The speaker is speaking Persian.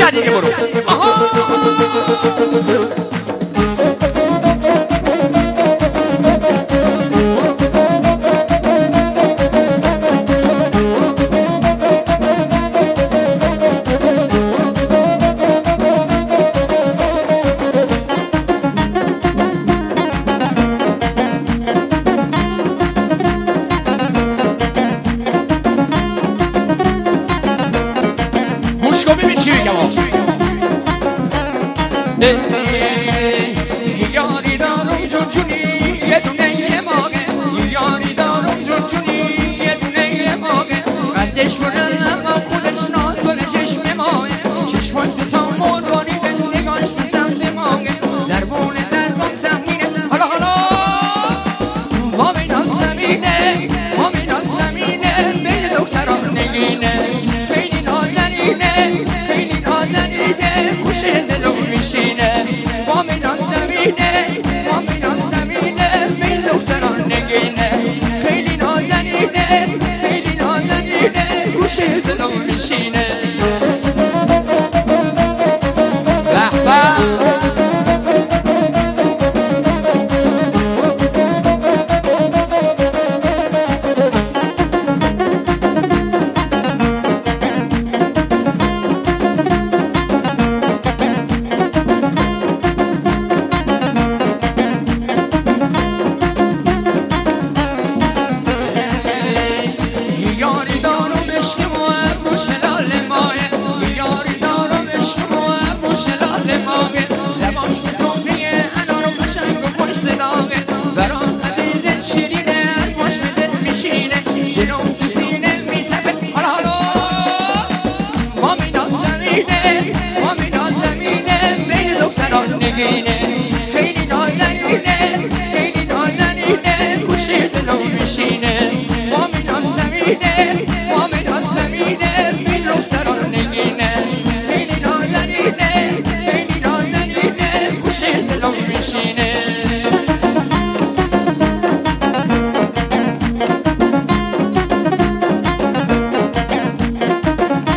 دیگه برو. گوش کن ببین چی میگم. یاری دارم جون جونی یه دونه ماگه، یاری دارم جون جونی یه دونه ماگه، قدش برن اما خودش ناز کنه چشم ماه، چشمات تا مروانی به نگاش به سمت ماگه، دربونه دردم زمینه حالا حالا مامینان زمینه، مامینان زمینه بین دختران نگینه، خیلی نازنینه خیلی نازنینه گوشه دلم میشینه، مامینان زمینه مامینان زمینه بین دختران نگینه، خیلی نازنینه خیلی نازنینه گوشه دلم میشینه. به به یاری دارم عشق ماه رو شلال ماه، یاری دارم عشق ماه رو شلال ماه، لباش به صفحه انار و قشنگ و خوش صداقه، برام عدیده شیرینه حرفاش به دل میشینه، دلم تو سینه میتپه حالا حالا مامینان زمینه مامینان زمینه بین دختران نگینه، خیلی نازنینه خیلی نازنینه گوشه دلم میشینه.